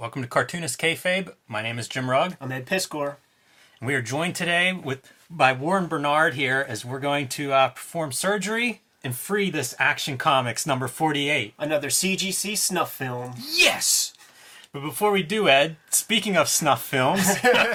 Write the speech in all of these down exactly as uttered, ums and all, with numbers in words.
Welcome to Cartoonist Kayfabe. My name is Jim Rugg. I'm Ed Piskor. And we are joined today with by Warren Bernard here as we're going to uh, perform surgery and free this Action Comics number forty-eight. Another C G C snuff film. Yes! But before we do, Ed, speaking of snuff films...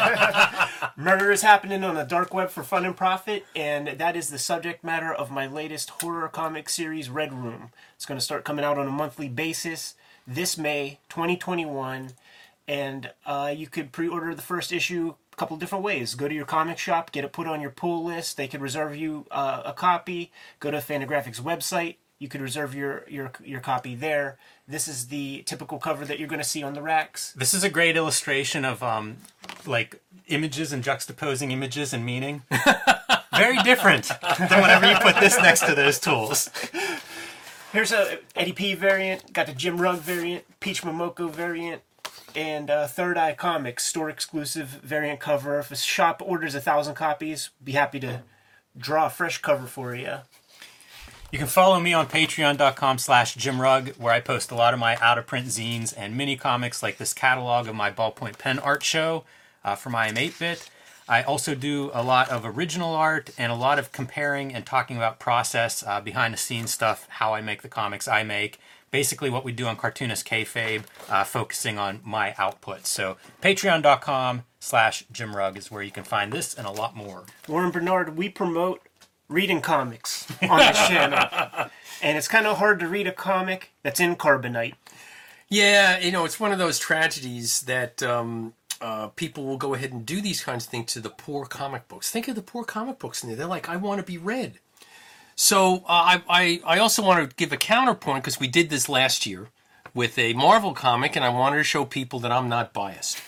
Murder is happening on the dark web for fun and profit, and that is the subject matter of my latest horror comic series, Red Room. It's going to start coming out on a monthly basis this May twenty twenty-one, and uh, you could pre-order the first issue a couple different ways. Go to your comic shop, get it put on your pull list. They could reserve you uh, a copy. Go to Fantagraphics website. You could reserve your, your your copy there. This is the typical cover that you're going to see on the racks. This is a great illustration of um, like images and juxtaposing images and meaning. Very different than whenever you put this next to those tools. Here's a Eddie P variant, got the Jim Rugg variant, Peach Momoko variant, and uh, Third Eye Comics store exclusive variant cover. If a shop orders a thousand copies, be happy to draw a fresh cover for you. You can follow me on patreon.com slash Jim Rugg, where I post a lot of my out-of-print zines and mini-comics like this catalog of my ballpoint pen art show uh, from I am eight bit. I also do a lot of original art and a lot of comparing and talking about process, uh, behind-the-scenes stuff, how I make the comics I make. Basically what we do on Cartoonist Kayfabe, uh, focusing on my output. So patreon.com slash Jim Rugg is where you can find this and a lot more. Warren Bernard, we promote reading comics on this channel. And it's kind of hard to read a comic that's in carbonite. Yeah, you know, it's one of those tragedies that um, uh, people will go ahead and do these kinds of things to the poor comic books. Think of the poor comic books in there. They're like, I want to be read. So uh, I, I, I also want to give a counterpoint, because we did this last year with a Marvel comic, and I wanted to show people that I'm not biased.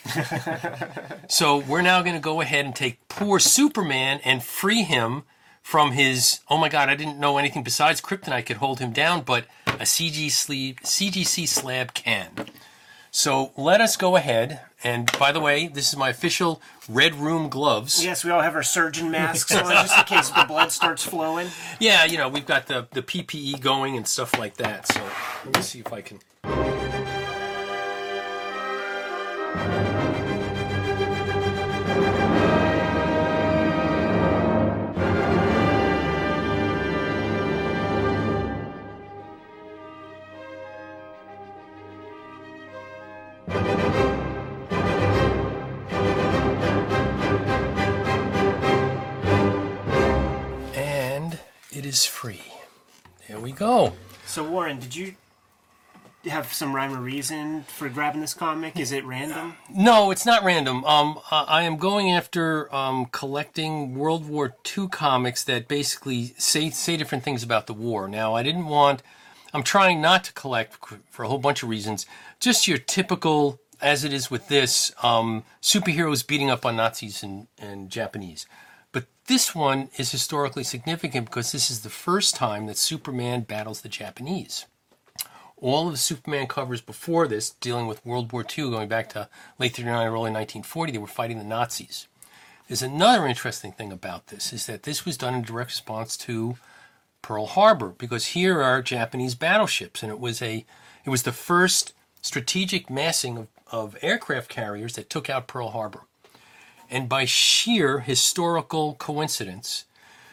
So we're now going to go ahead and take poor Superman and free him from his, oh my god, I didn't know anything besides kryptonite could hold him down, but a C G sleeve, C G C slab can. So let us go ahead, and by the way, this is my official Red Room gloves. Yes, we all have our surgeon masks on, just in case the blood starts flowing. Yeah, you know, we've got the, the P P E going and stuff like that, so let me see if I can... And it is free. There we go. So Warren, did you have some rhyme or reason for grabbing this comic? Is it random? No, it's not random. Um, I am going after um, collecting World War Two comics that basically say say different things about the war. Now, I didn't want... I'm trying not to collect for a whole bunch of reasons. Just your typical, as it is with this, um, superheroes beating up on Nazis and, and Japanese. But this one is historically significant because this is the first time that Superman battles the Japanese. All of the Superman covers before this, dealing with World War Two, going back to late thirty-nine, early nineteen forty, they were fighting the Nazis. There's another interesting thing about this, is that this was done in direct response to Pearl Harbor, because here are Japanese battleships, and it was a, it was the first strategic massing of, of aircraft carriers that took out Pearl Harbor. And by sheer historical coincidence,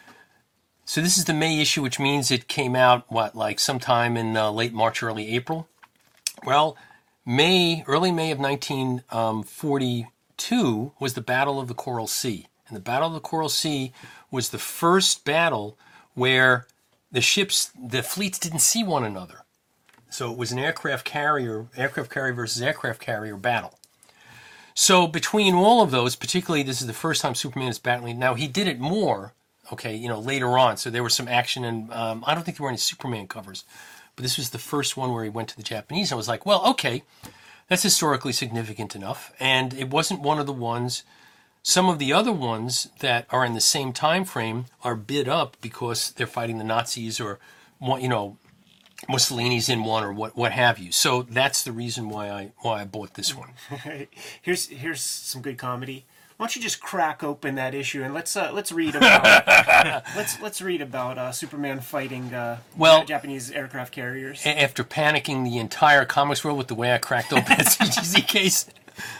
so this is the May issue, which means it came out, what, like sometime in uh, late March, early April? Well, May, early May of nineteen forty-two was the Battle of the Coral Sea. And the Battle of the Coral Sea was the first battle where the ships, the fleets didn't see one another. So it was an aircraft carrier, aircraft carrier versus aircraft carrier battle. So between all of those, particularly this is the first time Superman is battling. Now he did it more, okay, you know, later on. So there was some action, and um, I don't think there were any Superman covers, but this was the first one where he went to the Japanese. I was like, well, okay, that's historically significant enough. And it wasn't one of the ones. Some of the other ones that are in the same time frame are bid up because they're fighting the Nazis, or, you know, Mussolini's in one, or what what have you. So that's the reason why I why I bought this one. here's here's some good comedy. why don't you just crack open that issue and let's uh, let's read about let's let's read about uh, Superman fighting uh, Well- Japanese aircraft carriers. A- After panicking the entire comics world with the way I cracked open that C G Z case.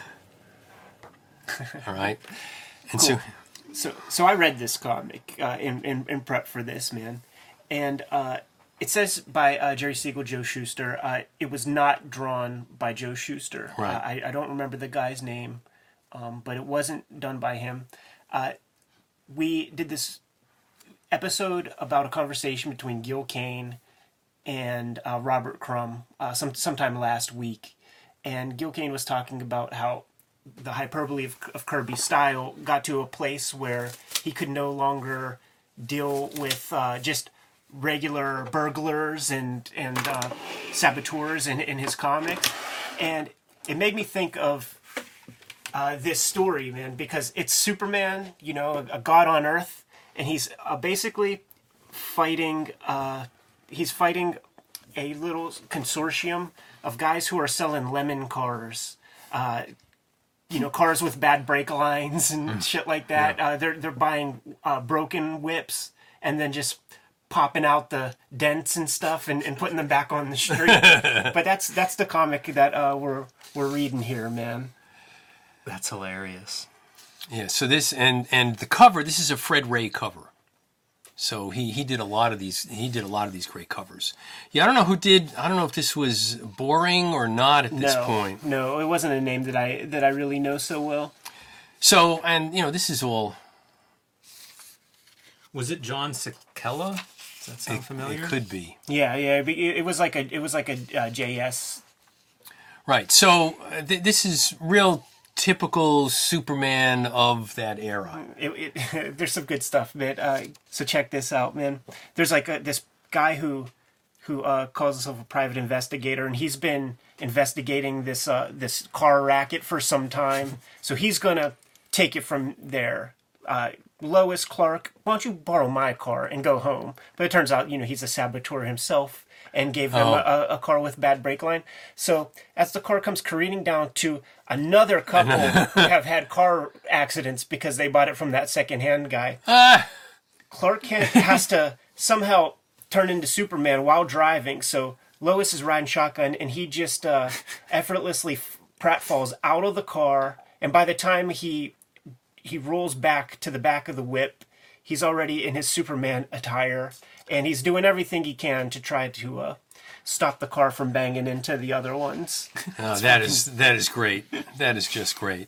All right. And Cool. so, So, so I read this comic uh, in, in in prep for this, man, and uh, it says by uh, Jerry Siegel, Joe Shuster. Uh, it was not drawn by Joe Shuster. Right. Uh, I, I don't remember the guy's name, um, but it wasn't done by him. Uh, we did this episode about a conversation between Gil Kane and uh, Robert Crumb uh, some sometime last week, and Gil Kane was talking about how the hyperbole of, of Kirby's style got to a place where he could no longer deal with uh, just regular burglars and and uh, saboteurs in, in his comics, and it made me think of uh, this story, man, because it's Superman, you know, a, a god on Earth, and he's uh, basically fighting. Uh, he's fighting a little consortium of guys who are selling lemon cars. Uh, you know, cars with bad brake lines and shit like that. Yeah. Uh, they're they're buying uh, broken whips and then just popping out the dents and stuff and, and putting them back on the street. But that's that's the comic that uh, we're we're reading here, man. That's hilarious. yeah, so this, and, and the cover, this is a Fred Ray cover. So he, he did a lot of these, he did a lot of these great covers. Yeah, I don't know who did, I don't know if this was boring or not at this no, point. no, it wasn't a name that I that I really know so well. So, and, you know, this is all, Was it John Sikela? Does that sound familiar? it could be. Yeah, yeah, it, it was like a it was like a uh, J S. Right, so uh, th- this is real typical Superman of that era. It, it, there's some good stuff, man. Uh, so check this out, man. There's like a, this guy who who uh, calls himself a private investigator, and he's been investigating this uh, this car racket for some time. So he's gonna take it from there. Uh, Lois, Clark, why don't you borrow my car and go home? But it turns out, you know, he's a saboteur himself and gave them Oh. a, a car with bad brake line. So as the car comes careening down to another couple who have had car accidents because they bought it from that secondhand guy, Ah! Clark Kent has to somehow turn into Superman while driving. So Lois is riding shotgun, and he just uh, effortlessly pratfalls out of the car. And by the time he he rolls back to the back of the whip, he's already in his Superman attire, and he's doing everything he can to try to uh, stop the car from banging into the other ones. Oh, that is that is great. That is just great.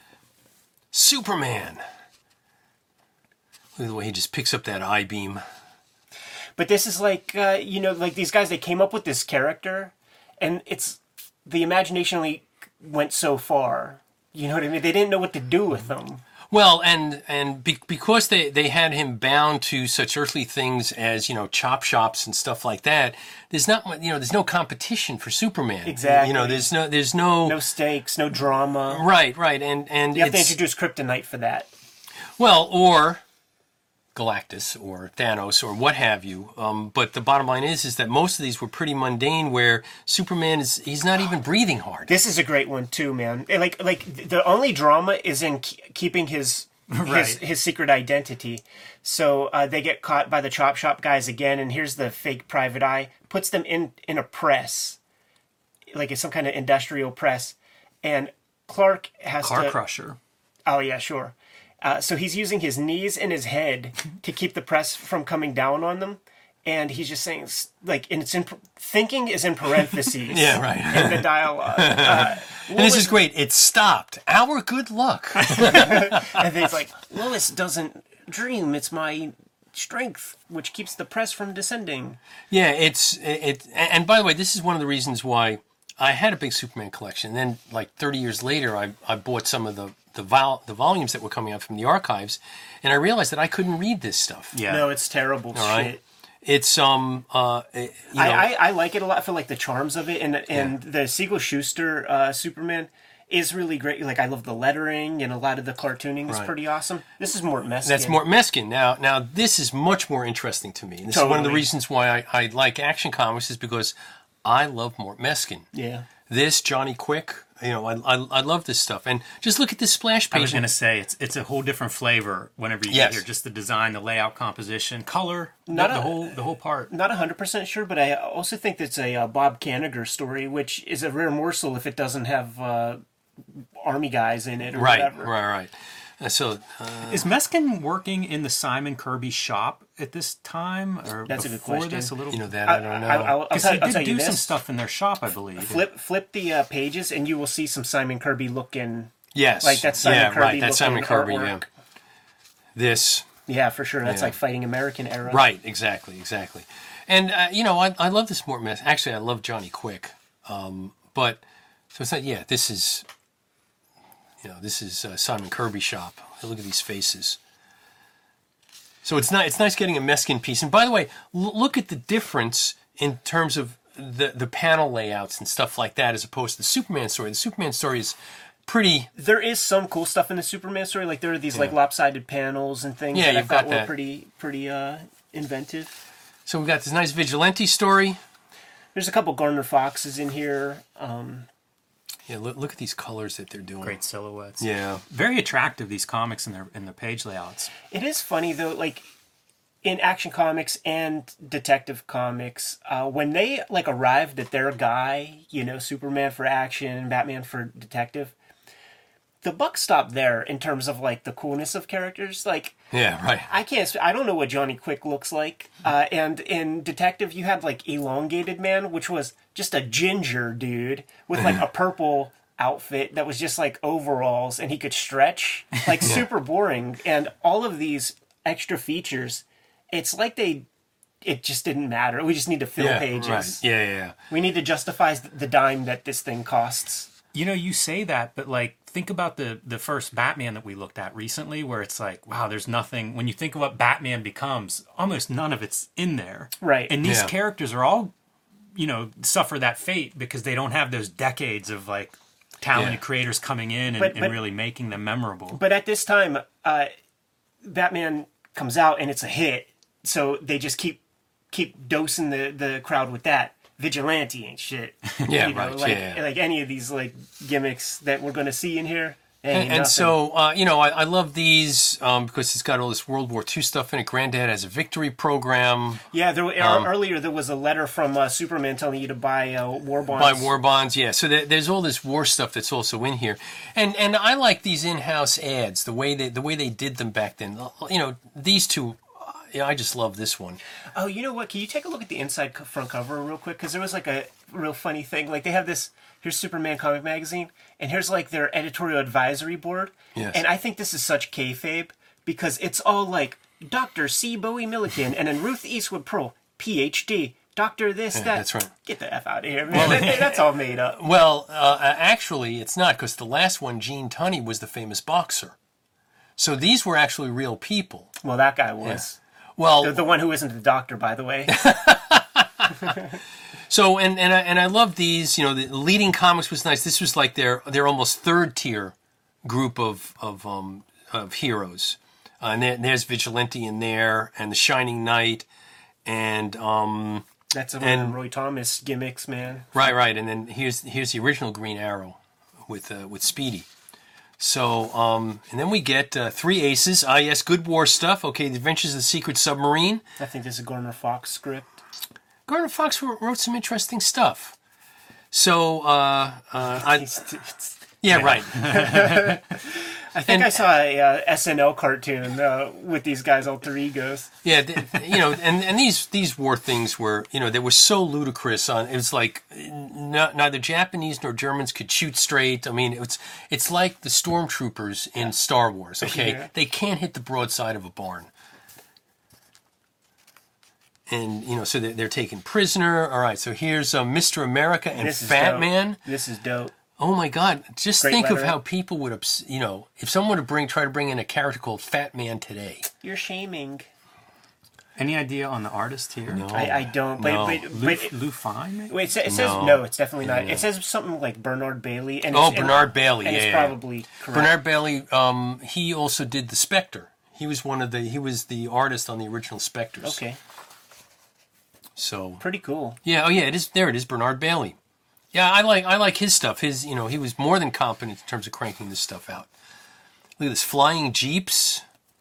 Superman. Look at the way he just picks up that I-beam. But this is like, uh, you know, like these guys, they came up with this character, and it's, the imagination only went so far. You know what I mean? They didn't know what to do with them. Well, and and be, because they, they had him bound to such earthly things as, you know, chop shops and stuff like that, there's not mu- you know there's no competition for Superman. Exactly. You know, there's no there's no, No stakes, no drama. right right and and You have to it's, introduce Kryptonite for that. well, or Galactus or Thanos or what have you. Um, but the bottom line is is that most of these were pretty mundane, where Superman is he's not even breathing hard. This is a great one too, man. And Like, like the only drama is in ke- keeping his Right. his his secret identity. So uh, they get caught by the chop shop guys again, and here's the fake private eye, puts them in in a press, like it's some kind of industrial press, and Clark has Car to. crusher. Oh yeah, sure. Uh, so he's using his knees and his head to keep the press from coming down on them, and he's just saying s- like, and it's in thinking is in parentheses. Yeah, right. In the dialogue, uh, And this is great. It stopped. Our good luck. and he's like, Lois doesn't dream; it's my strength which keeps the press from descending. Yeah, it's it. And by the way, this is one of the reasons why I had a big Superman collection. Then, like thirty years later, I I bought some of the the vol- the volumes that were coming out from the archives, and I realized that I couldn't read this stuff. Yeah. No, it's terrible All right. shit. It's um uh you know, I, I I like it a lot. I feel like the charms of it, and and the Siegel Schuster uh, Superman is really great. Like, I love the lettering, and a lot of the cartooning is Right. pretty awesome. This is Mort Meskin. that's Mort Meskin. Now, now this is much more interesting to me. And this is one of the Totally. reasons why I, I like Action Comics, is because I love Mort Meskin. Yeah. This Johnny Quick, You know, I, I I love this stuff, and just look at this splash page. I was going to say it's it's a whole different flavor whenever you Yes. get here. Just the design, the layout, composition, color, Not the, the a- whole the whole part. Not one hundred percent sure, but I also think that's a uh, Bob Kanigher story, which is a rare morsel if it doesn't have uh, army guys in it or Right, whatever. right, right. Uh, so uh, Is Meskin working in the Simon Kirby shop at this time, or That's a good before question. this? A little, you know that I, I, don't know. I, I'll, I'll because tell, he I'll did tell you do this. some stuff in their shop, I believe. Flip flip the uh, pages, and you will see some Simon Kirby looking. yes, Like that Simon yeah, Kirby right. That's Simon looking Kirby. artwork. Yeah. This. Yeah, for sure. That's Yeah. like Fighting American era. Right, exactly, exactly. And, uh, you know, I, I love this Morton mess. Actually, I love Johnny Quick. Um, but, so it's not, yeah, this is, you know, this is uh, Simon Kirby shop. Look at these faces. So it's not, it's nice getting a Meskin piece. And by the way, l- look at the difference in terms of the, the panel layouts and stuff like that as opposed to the Superman story. The Superman story is pretty, There is some cool stuff in the Superman story. Like there are these like Yeah. lopsided panels and things Yeah, that I you've thought got were that. pretty pretty uh, inventive. so we've got this nice vigilante story. There's a couple Garner Foxes in here. Um, Yeah, look, look at these colors that they're doing. Great silhouettes. Yeah. Very attractive, these comics and their in their page layouts. It is funny though, like in Action Comics and Detective Comics, uh, when they like arrived at their guy, you know, Superman for action, Batman for detective, the buck stopped there in terms of like the coolness of characters. Like Yeah, right. I can't, sp- I don't know what Johnny Quick looks like. Uh, and in Detective, you had like Elongated Man, which was just a ginger dude with like a purple outfit that was just like overalls, and he could stretch, like super boring. And all of these extra features, it's like they, it just didn't matter. We just need to fill Yeah, pages. right. Yeah, yeah, yeah. We need to justify the dime that this thing costs. You know, you say that, but like, think about the the first Batman that we looked at recently, where it's like, wow, there's nothing. When you think of what Batman becomes, almost none of it's in there. Right. And these Yeah. characters are all, you know, suffer that fate because they don't have those decades of like talented Yeah. creators coming in and, But- and but- really making them memorable. But at this time, uh, Batman comes out and it's a hit, so they just keep keep dosing the, the crowd with that. Vigilante ain't shit. Yeah, You know, right. Like, yeah, yeah. like any of these like gimmicks that we're going to see in here. they ain't And, and nothing. so, uh, you know, I, I love these um, because it's got all this World War Two stuff in it. Granddad has a victory program. yeah, there, were- um, earlier there was a letter from uh, Superman telling you to buy uh, war bonds. Buy war bonds, yeah. So there, there's all this war stuff that's also in here, and and I like these in-house ads. The way they the way they did them back then. You know, these two. uh, Yeah, I just love this one. Oh, you know what? Can you take a look at the inside co- front cover real quick? Because there was like a real funny thing. Like they have this. Here's Superman comic magazine, and here's like their editorial advisory board. Yes. And I think this is such kayfabe because it's all like Doctor C. Bowie Milliken and then Ruth Eastwood Pearl, P H D, Doctor this, that. that's right. Get the F out of here, man. That- that's all made up. Well, uh, actually, it's not because the last one, Gene Tunney, was the famous boxer. So these were actually real people. Well, that guy was. Well, The, the one who isn't the doctor, by the way. so and and I, and I love these. You know, the leading comics was nice. This was like their their almost third tier group of of um of heroes. Uh, and there, there's Vigilante in there, and the Shining Knight, and um That's one And- of them Roy Thomas gimmicks, man. right right, and then here's here's the original Green Arrow with uh, with Speedy. So um and then we get uh, three aces. Ah yes, good war stuff. Okay, The Adventures of the Secret Submarine. I think this is a Gardner Fox script. Gardner Fox wrote, wrote some interesting stuff. So uh, uh I, It's- it's- yeah right. I think I saw a uh, S N L cartoon uh, with these guys' alter egos. Yeah, th- you know, and, and these these war things were, you know, they were so ludicrous. On it was like n- neither Japanese nor Germans could shoot straight. I mean, it's it's like the stormtroopers in Star Wars. Okay, Yeah. they can't hit the broadside of a barn, and you know, so they're, they're taken prisoner. All right, so here's uh, Mister America and This is Fat dope. Man. This is dope. Oh my God! Just Great think of lettering. how people would, ups- you know, if someone were to bring try to bring in a character called Fat Man today. You're shaming. Any idea on the artist here? No. I, I don't. But, No. but, Lou, but Lou Fine, maybe? wait, it, sa- it says No. no. It's definitely not. Yeah. It says something like Bernard Bailey. And Oh, it's, and- Bernard Bailey, And yeah, it's yeah, yeah. probably correct. Bernard Bailey, um, he also did the Spectre. He was one of the he was the artist on the original Spectres. Okay, So pretty cool. yeah, oh yeah, it is there. It is Bernard Bailey, Yeah, I like I like his stuff. His, you know, he was more than competent in terms of cranking this stuff out. Look at this, Flying Jeeps.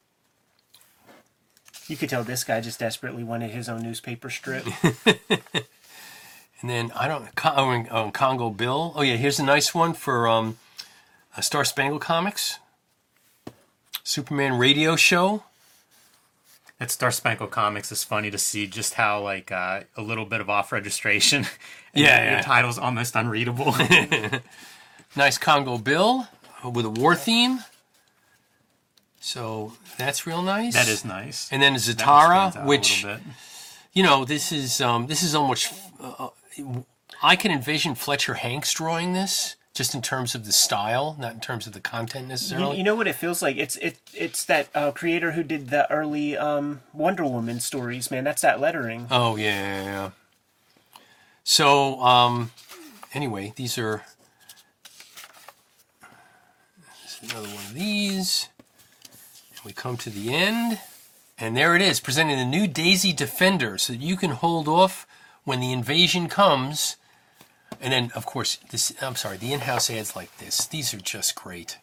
You could tell this guy just desperately wanted his own newspaper strip. And then, I don't know, oh, Congo Bill. Oh, yeah, here's a nice one for um, uh, Star Spangled Comics. Superman Radio Show. At Star Spangled Comics, it's funny to see just how, like, uh, a little bit of off-registration. and Yeah, your, yeah. your title's almost unreadable. Nice Congo Bill with a war theme. So, that's real nice. That is nice. And then That stands Zatara, out a which, little bit. you know, this is um, this is almost... Uh, I can envision Fletcher Hanks drawing this, just in terms of the style, not in terms of the content You, necessarily. you know what it feels like? It's it it's that uh, creator who did the early um, Wonder Woman stories, man. That's that lettering. Oh, yeah, yeah, yeah. So, um, anyway, these are... This is another one of these. And we come to the end. And there it is, presenting the new Daisy Defender, so that you can hold off when the invasion comes. And then, of course, this, I'm sorry, the in-house ads like this. These are just great.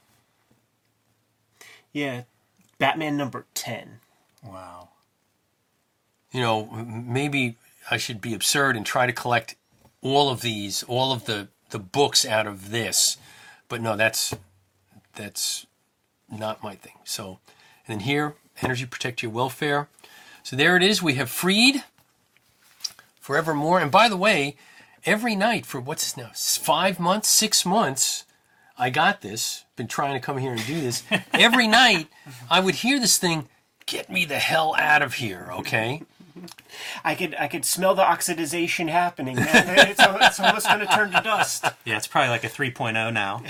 Yeah, Batman number ten. Wow. You know, m- maybe I should be absurd and try to collect all of these, all of the, the books out of this. But no, that's that's not my thing. So, and then here, Energy Protect Your Welfare. So there it is. We have freed forevermore. And by the way, every night for what's now, five months, six months, I got this. Been trying to come here and do this. Every night, I would hear this thing, get me the hell out of here, okay? I could I could smell the oxidization happening, man. It's, it's almost going to turn to dust. Yeah, it's probably like a three point oh now.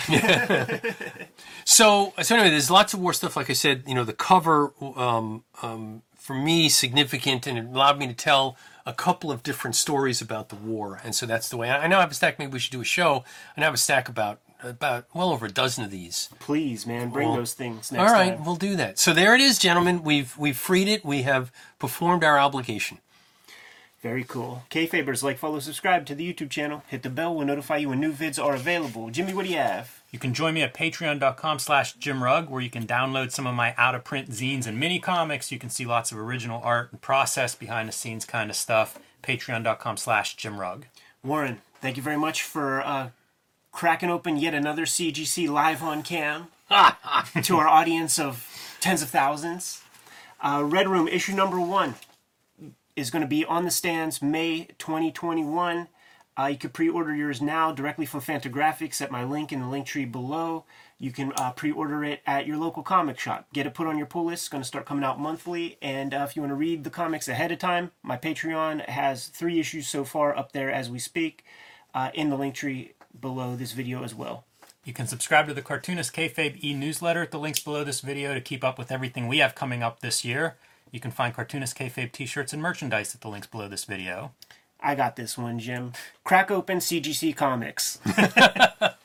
So, so anyway, there's lots of war stuff. Like I said, you know, the cover, um, um, for me, significant, and it allowed me to tell a couple of different stories about the war. And so that's the way. I now have a stack. Maybe we should do a show. I now have a stack about about well over a dozen of these. Please, man, bring Well, those things next All right, time. we'll do that. So there it is, gentlemen. We've we've freed it. We have performed our obligation. Very cool. Kayfabers, like, follow, subscribe to the YouTube channel. Hit the bell. We'll notify you when new vids are available. Jimmy, what do you have? You can join me at patreon.com slash jimrug, where you can download some of my out-of-print zines and mini comics. You can see lots of original art and process, behind-the-scenes kind of stuff. Patreon.com slash jimrug. Warren, thank you very much for uh, cracking open yet another C G C live on cam to our audience of tens of thousands. Uh, Red Room issue number one is going to be on the stands May twenty twenty-one. Uh, you can pre-order yours now directly from Fantagraphics at my link in the link tree below. You can uh, pre-order it at your local comic shop. Get it put on your pull list. It's going to start coming out monthly. And uh, if you want to read the comics ahead of time, my Patreon has three issues so far up there as we speak uh, in the link tree below this video as well. You can subscribe to the Cartoonist Kayfabe e-newsletter at the links below this video to keep up with everything we have coming up this year. You can find Cartoonist Kayfabe t-shirts and merchandise at the links below this video. I got this one, Jim. Crack open C G C Comics.